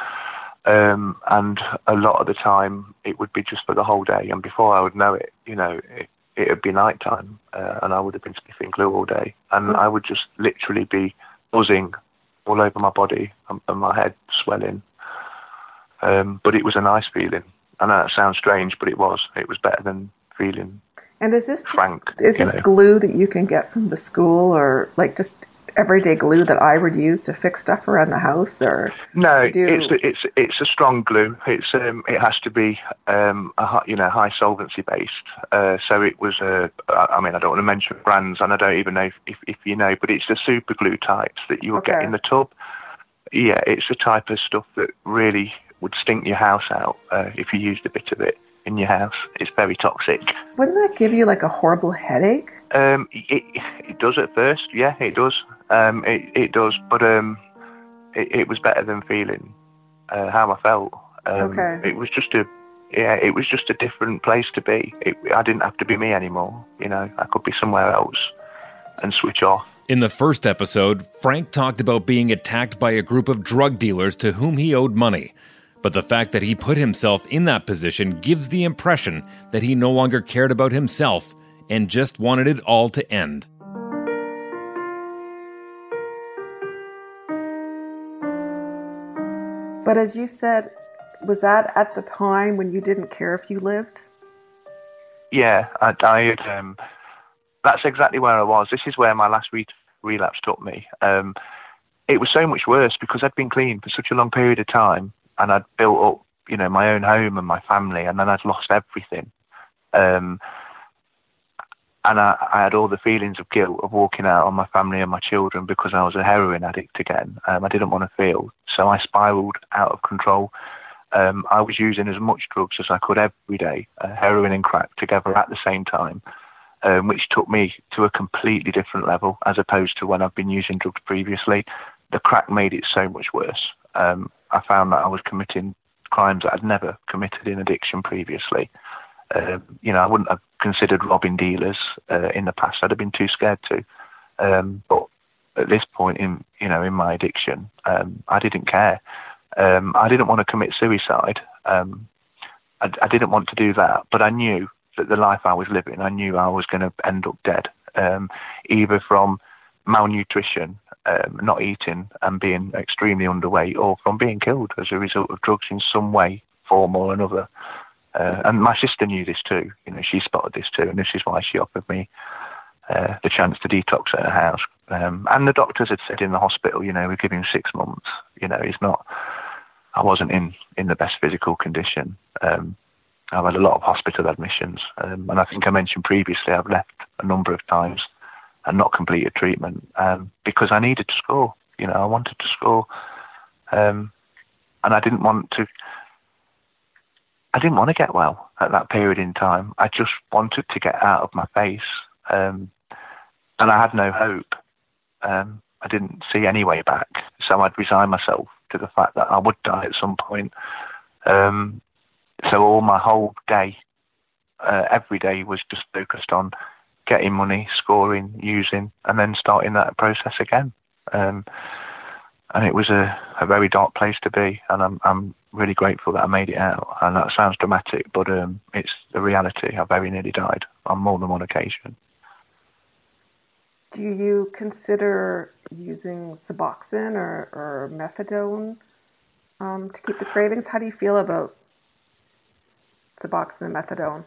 Um, and a lot of the time it would be just for the whole day, and before I would know it, you know, it, it would be night time, uh, and I would have been sniffing glue all day, and mm. I would just literally be buzzing all over my body and, and my head swelling. Um, but it was a nice feeling. I know that sounds strange, but it was. It was better than feeling And is this frank. Just, is this know. glue that you can get from the school, or like just everyday glue that I would use to fix stuff around the house, or no? Do... It's it's it's a strong glue. It's um it has to be um a high, you know high solvency based. Uh, so it was a. I mean, I don't want to mention brands, and I don't even know if if, if you know, but it's the super glue types that you will okay. get in the tub. Yeah, it's the type of stuff that really would stink your house out uh, if you used a bit of it in your house. It's very toxic. Wouldn't that give you like a horrible headache? Um, it it does at first. Yeah, it does. Um, it it does. But um, it, it was better than feeling uh, how I felt. Um, okay. It was just a yeah. It was just a different place to be. It, I didn't have to be me anymore. You know, I could be somewhere else and switch off. In the first episode, Frank talked about being attacked by a group of drug dealers to whom he owed money. But the fact that he put himself in that position gives the impression that he no longer cared about himself and just wanted it all to end. But as you said, was that at the time when you didn't care if you lived? Yeah, I, I had, um, that's exactly where I was. This is where my last re- relapse took me. Um, it was so much worse because I'd been clean for such a long period of time. And I'd built up, you know, my own home and my family, and then I'd lost everything. Um, and I, I had all the feelings of guilt of walking out on my family and my children because I was a heroin addict again. Um, I didn't want to feel. So I spiraled out of control. Um, I was using as much drugs as I could every day, uh, heroin and crack together at the same time, um, which took me to a completely different level as opposed to when I've been using drugs previously. The crack made it so much worse. Um, I found that I was committing crimes that I'd never committed in addiction previously. Uh, you know, I wouldn't have considered robbing dealers uh, in the past. I'd have been too scared to. Um, but at this point in, you know, in my addiction, um, I didn't care. Um, I didn't want to commit suicide. Um, I, I didn't want to do that. But I knew that the life I was living, I knew I was going to end up dead, um, either from malnutrition, Um, not eating and being extremely underweight, or from being killed as a result of drugs in some way, form or another. Uh, and my sister knew this too. You know, she spotted this too, and this is why she offered me uh, the chance to detox at her house. Um, and the doctors had said in the hospital, you know, we're giving him six months. You know, it's not. I wasn't in, in the best physical condition. Um, I've had a lot of hospital admissions, um, and I think I mentioned previously I've left a number of times and not completed treatment um, because I needed to score. You know, I wanted to score, um, and I didn't want to. I didn't want to get well at that period in time. I just wanted to get out of my face, um, and I had no hope. Um, I didn't see any way back, so I'd resign myself to the fact that I would die at some point. Um, so all my whole day, uh, every day was just focused on getting money, scoring, using, and then starting that process again. Um, and it was a, a very dark place to be, and I'm I'm really grateful that I made it out. And that sounds dramatic, but um, it's the reality. I very nearly died on more than one occasion. Do you consider using Suboxone or, or methadone um, to keep the cravings? How do you feel about Suboxone and methadone?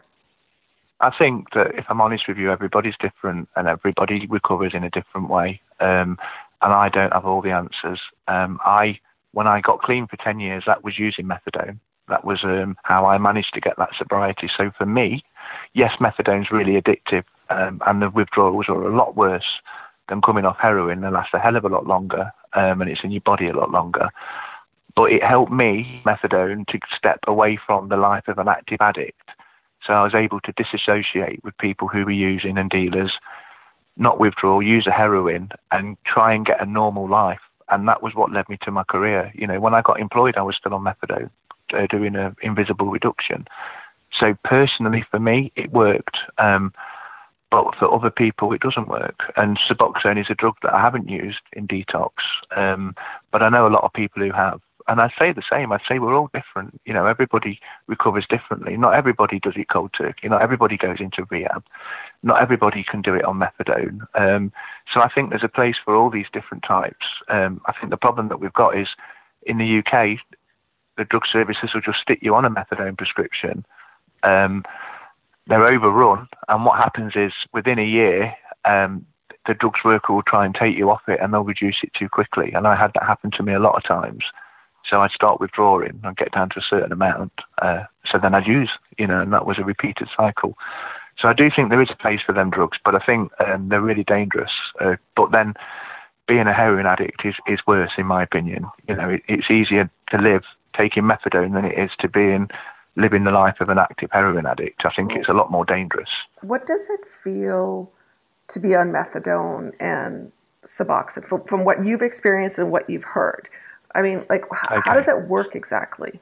I think that, if I'm honest with you, everybody's different and everybody recovers in a different way. Um, and I don't have all the answers. Um, I, when I got clean for ten years, that was using methadone. That was um, how I managed to get that sobriety. So for me, yes, methadone's really addictive, um, and the withdrawals are a lot worse than coming off heroin. They last a hell of a lot longer, um, and it's in your body a lot longer. But it helped me, methadone, to step away from the life of an active addict. So I was able to disassociate with people who were using and dealers, not withdraw, use a heroin, and try and get a normal life. And that was what led me to my career. You know, when I got employed, I was still on methadone, uh, doing an invisible reduction. So personally, for me, it worked. Um, but for other people, it doesn't work. And Suboxone is a drug that I haven't used in detox. Um, but I know a lot of people who have. And I say the same. I say we're all different. You know, everybody recovers differently. Not everybody does it cold turkey. Not everybody goes into rehab. Not everybody can do it on methadone. Um, so I think there's a place for all these different types. Um, I think the problem that we've got is in the U K, the drug services will just stick you on a methadone prescription. Um, they're overrun. And what happens is within a year, um, the drugs worker will try and take you off it and they'll reduce it too quickly. And I had that happen to me a lot of times. So I'd start withdrawing, I'd get down to a certain amount, uh, so then I'd use, you know, and that was a repeated cycle. So I do think there is a place for them drugs, but I think um, they're really dangerous. Uh, but then being a heroin addict is, is worse, in my opinion. You know, it, it's easier to live taking methadone than it is to being living the life of an active heroin addict. I think it's a lot more dangerous. What does it feel to be on methadone and Suboxone from, from what you've experienced and what you've heard? I mean, like, how, okay. how does it work exactly?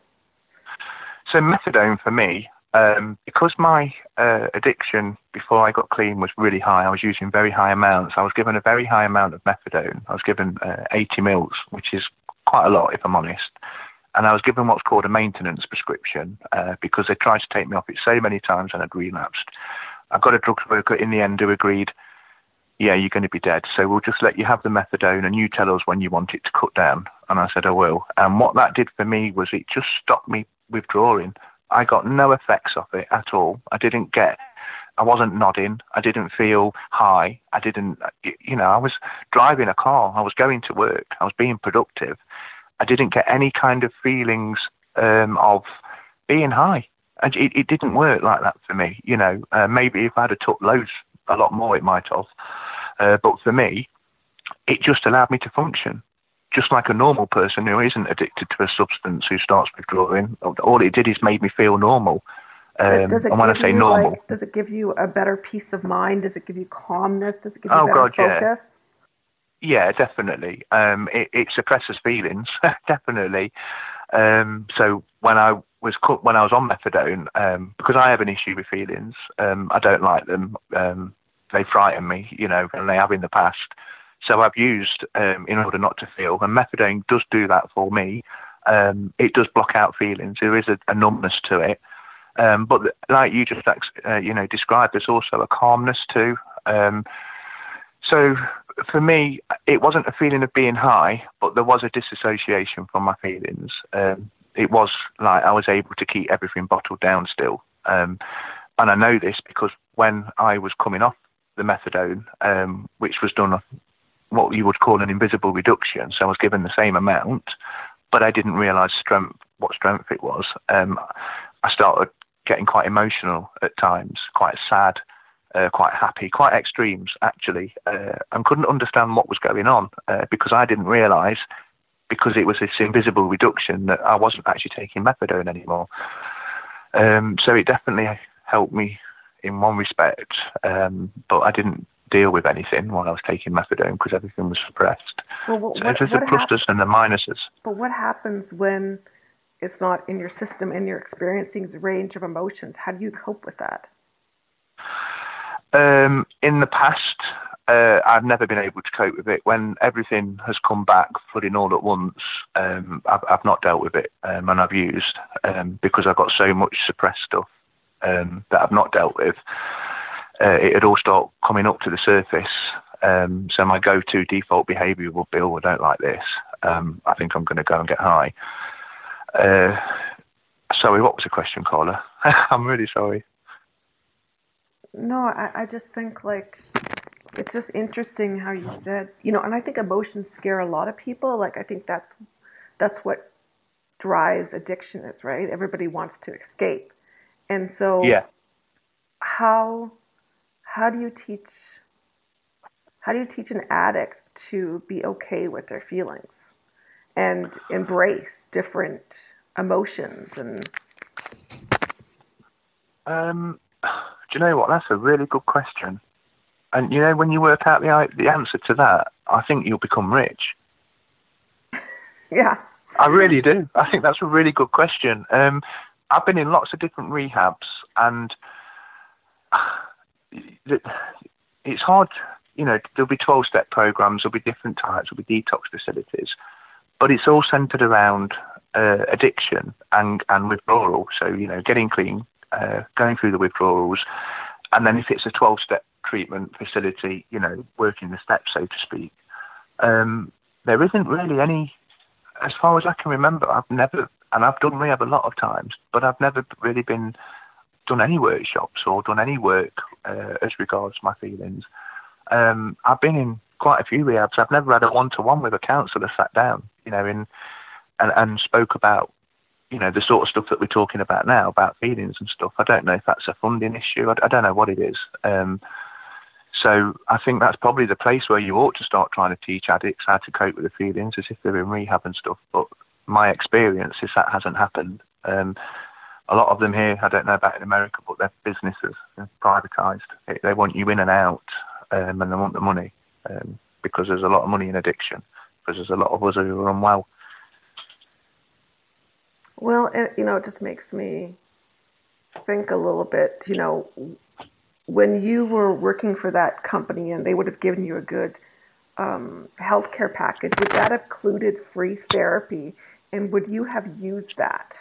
So methadone for me, um, because my uh, addiction before I got clean was really high, I was using very high amounts. I was given a very high amount of methadone. I was given uh, eighty mils, which is quite a lot, if I'm honest. And I was given what's called a maintenance prescription uh, because they tried to take me off it so many times and I'd relapsed. I got a drugs worker in the end who agreed, yeah, you're going to be dead, so we'll just let you have the methadone and you tell us when you want it to cut down. And I said, I will. And what that did for me was it just stopped me withdrawing. I got no effects of it at all. I didn't get, I wasn't nodding. I didn't feel high. I didn't, you know, I was driving a car. I was going to work. I was being productive. I didn't get any kind of feelings um, of being high. And it, it didn't work like that for me. You know, uh, maybe if I'd have took loads, a lot more, it might have. Uh, but for me, it just allowed me to function, just like a normal person who isn't addicted to a substance who starts withdrawing. All it did is made me feel normal. Um, does, does it and when give I say you, normal, like, does it give you a better peace of mind? Does it give you calmness? Does it give you oh, better God, focus? Yeah, yeah definitely. Um, it, it suppresses feelings, definitely. Um, so when I was when I was on methadone, um, because I have an issue with feelings, um, I don't like them. Um, they frighten me, you know, and they have in the past. So I've used um, in order not to feel, and methadone does do that for me. Um, it does block out feelings. There is a, a numbness to it, um, but like you just uh, you know described, there's also a calmness too. Um, so for me, it wasn't a feeling of being high, but there was a disassociation from my feelings. Um, it was like I was able to keep everything bottled down still, um, and I know this because when I was coming off the methadone, um, which was done what you would call an invisible reduction. So I was given the same amount, but I didn't realise strength, what strength it was. Um, I started getting quite emotional at times, quite sad, uh, quite happy, quite extremes actually, uh, and couldn't understand what was going on uh, because I didn't realise, because it was this invisible reduction, that I wasn't actually taking methadone anymore. Um, so it definitely helped me in one respect, um, but I didn't deal with anything while I was taking methadone because everything was suppressed. Well, what, so what, there's what the pluses hap- and the minuses. But what happens when it's not in your system and you're experiencing a range of emotions. How do you cope with that? Um, in the past, uh, I've never been able to cope with it. When everything has come back flooding all at once, um, I've, I've not dealt with it, um, and I've used um, because I've got so much suppressed stuff um, that I've not dealt with. Uh, it'd all start coming up to the surface. Um, so my go-to default behaviour will be, oh, I don't like this. Um, I think I'm going to go and get high. Uh, sorry, what was the question, Carla? I'm really sorry. No, I, I just think like it's just interesting how you said, you know, and I think emotions scare a lot of people. Like I think that's that's what drives addiction is, right? Everybody wants to escape. And so yeah. how how do you teach how do you teach an addict to be okay with their feelings and embrace different emotions and um do you know what? That's a really good question. And, you know, when you work out the the answer to that, I think you'll become rich. Yeah. I really do. I think that's a really good question. Um, I've been in lots of different rehabs, and it's hard, you know, there'll be twelve-step programs, there'll be different types, there'll be detox facilities, but it's all centered around uh, addiction and, and withdrawal. So, you know, getting clean, Uh, going through the withdrawals, and then if it's a twelve-step treatment facility, you know, working the steps, so to speak. Um, there isn't really any, as far as I can remember, I've never, and I've done rehab a lot of times, but I've never really been, done any workshops or done any work uh, as regards my feelings. Um, I've been in quite a few rehabs. I've never had a one-to-one with a counsellor sat down, you know, in, and, and spoke about, you know, the sort of stuff that we're talking about now, about feelings and stuff. I don't know if that's a funding issue. I, I don't know what it is. Um, so I think that's probably the place where you ought to start trying to teach addicts how to cope with the feelings as if they're in rehab and stuff. But my experience is that hasn't happened. Um, a lot of them here, I don't know about in America, but their businesses are privatised. They, they want you in and out, um, and they want the money um, because there's a lot of money in addiction, because there's a lot of us who are unwell. Well, it, you know, it just makes me think a little bit, you know, when you were working for that company and they would have given you a good um, healthcare package, would that have included free therapy, and would you have used that?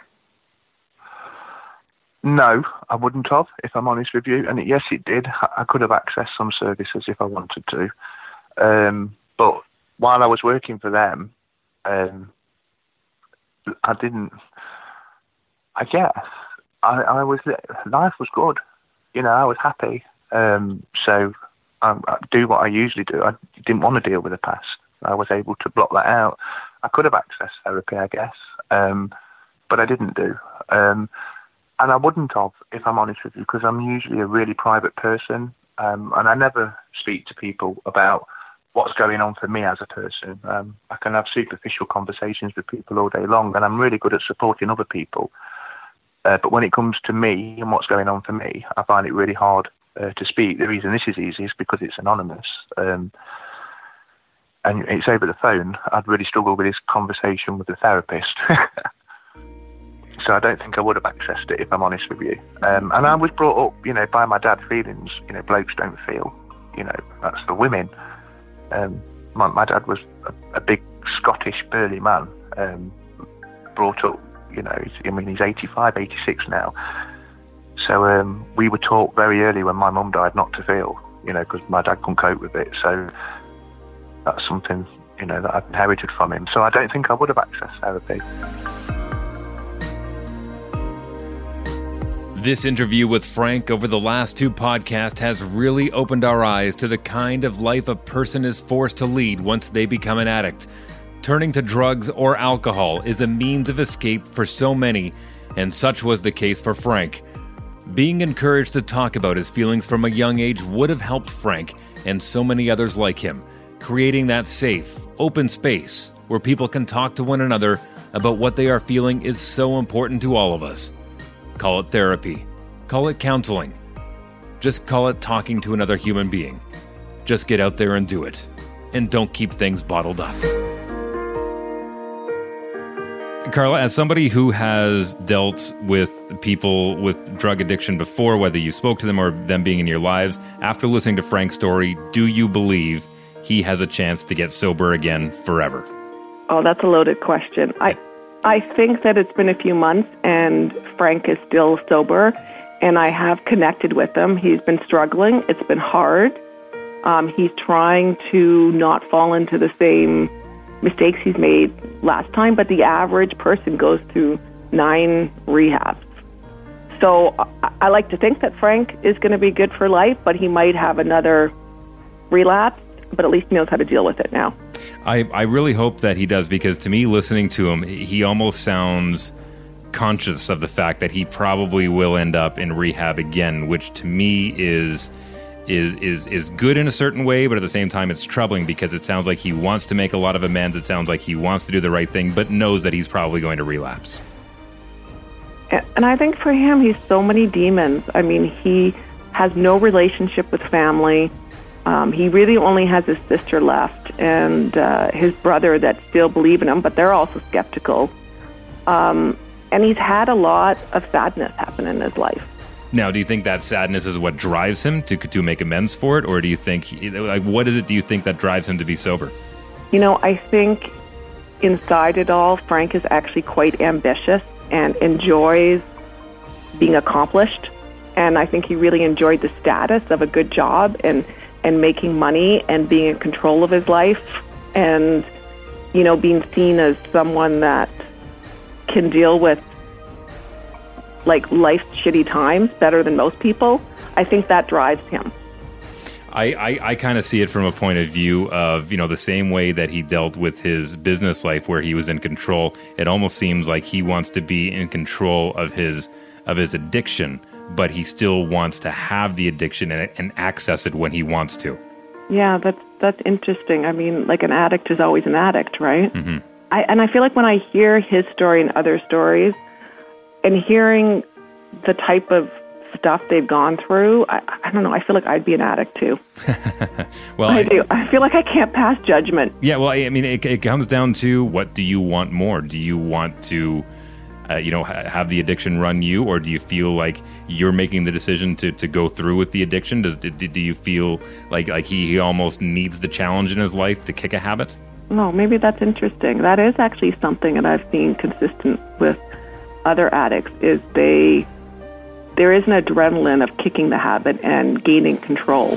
No, I wouldn't have, if I'm honest with you. And yes, it did. I could have accessed some services if I wanted to. Um, but while I was working for them, um, I didn't, I guess, I, I was, life was good. You know, I was happy. Um, so I, I do what I usually do. I didn't want to deal with the past. I was able to block that out. I could have accessed therapy, I guess, um, but I didn't do. Um, and I wouldn't have, if I'm honest with you, because I'm usually a really private person, um, and I never speak to people about what's going on for me as a person. Um, I can have superficial conversations with people all day long, and I'm really good at supporting other people. Uh, but when it comes to me and what's going on for me, I find it really hard uh, to speak. The reason this is easy is because it's anonymous. Um, and it's over the phone. I'd really struggle with this conversation with the therapist. So I don't think I would have accessed it, if I'm honest with you. Um, and I was brought up, you know, by my dad, feelings, you know, blokes don't feel, you know, that's for women. Um, my, my dad was a, a big Scottish burly man, um, brought up, you know, I mean, he's eighty-five, eighty-six now. So um, we were taught very early when my mum died not to feel, you know, because my dad couldn't cope with it. So that's something, you know, that I've inherited from him. So I don't think I would have accessed therapy. This interview with Frank over the last two podcasts has really opened our eyes to the kind of life a person is forced to lead once they become an addict. Turning to drugs or alcohol is a means of escape for so many, and such was the case for Frank. Being encouraged to talk about his feelings from a young age would have helped Frank and so many others like him, creating that safe, open space where people can talk to one another about what they are feeling is so important to all of us. Call it therapy. Call it counseling. Just call it talking to another human being. Just get out there and do it. And don't keep things bottled up. Carla, as somebody who has dealt with people with drug addiction before, whether you spoke to them or them being in your lives, after listening to Frank's story, do you believe he has a chance to get sober again forever? Oh, that's a loaded question. I I think that it's been a few months and Frank is still sober, and I have connected with him. He's been struggling. It's been hard. Um, he's trying to not fall into the same mistakes he's made last time, but the average person goes through nine rehabs. So I, I like to think that Frank is going to be good for life, but he might have another relapse, but at least he knows how to deal with it now. I, I really hope that he does, because to me, listening to him, he almost sounds conscious of the fact that he probably will end up in rehab again, which to me is is is is good in a certain way, but at the same time it's troubling because it sounds like he wants to make a lot of amends. It sounds like he wants to do the right thing, but knows that he's probably going to relapse. And I think for him, he's so many demons. I mean, he has no relationship with family. Um, he really only has his sister left and uh, his brother that still believe in him, but they're also skeptical. Um, and he's had a lot of sadness happen in his life. Now, do you think that sadness is what drives him to to make amends for it, or do you think, like, what is it do you think that drives him to be sober? You know, I think inside it all, Frank is actually quite ambitious and enjoys being accomplished. And I think he really enjoyed the status of a good job and, and making money and being in control of his life and, you know, being seen as someone that can deal with like life's shitty times better than most people. I think that drives him. I, I, I kind of see it from a point of view of, you know, the same way that he dealt with his business life where he was in control. It almost seems like he wants to be in control of his of his addiction, but he still wants to have the addiction and, and access it when he wants to. Yeah, that's that's interesting. I mean, like an addict is always an addict, right? Mm-hmm. I, and I feel like when I hear his story and other stories, and hearing the type of stuff they've gone through, I, I don't know, I feel like I'd be an addict too. Well, I, I do. I feel like I can't pass judgment. Yeah, well, I mean, it, it comes down to, what do you want more? Do you want to, uh, you know, ha- have the addiction run you, or do you feel like you're making the decision to, to go through with the addiction? Does do, do you feel like like he, he almost needs the challenge in his life to kick a habit? Oh, maybe that's interesting. That is actually something that I've seen consistent with other addicts, is they there is an adrenaline of kicking the habit and gaining control.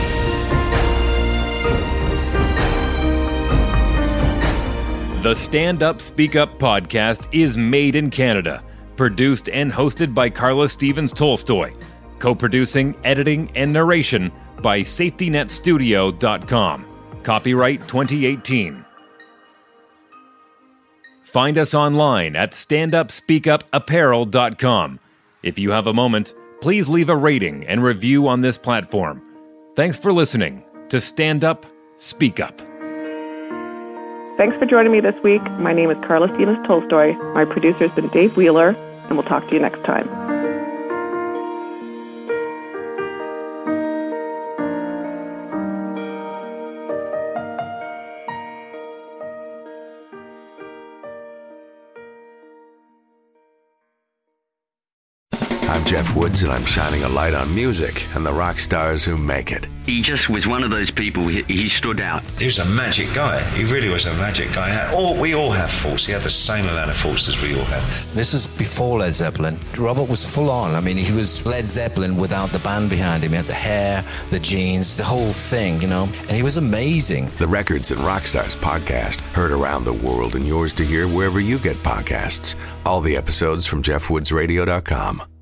The Stand Up Speak Up podcast is made in Canada, produced and hosted by Carla Stevens Tolstoy, co-producing, editing, and narration by safety net studio dot com. Copyright twenty eighteen. Find us online at stand up speak up apparel dot com. If you have a moment, please leave a rating and review on this platform. Thanks for listening to Stand Up, Speak Up. Thanks for joining me this week. My name is Carla Stevens Tolstoy. My producer has been Dave Wheeler, and we'll talk to you next time. I'm Jeff Woods, and I'm shining a light on music and the rock stars who make it. He just was one of those people, he, he stood out. He was a magic guy. He really was a magic guy. He had all, we all have faults. He had the same amount of faults as we all had. This was before Led Zeppelin. Robert was full on. I mean, he was Led Zeppelin without the band behind him. He had the hair, the jeans, the whole thing, you know, and he was amazing. The Records and Rockstars podcast, heard around the world and yours to hear wherever you get podcasts. All the episodes from jeff woods radio dot com.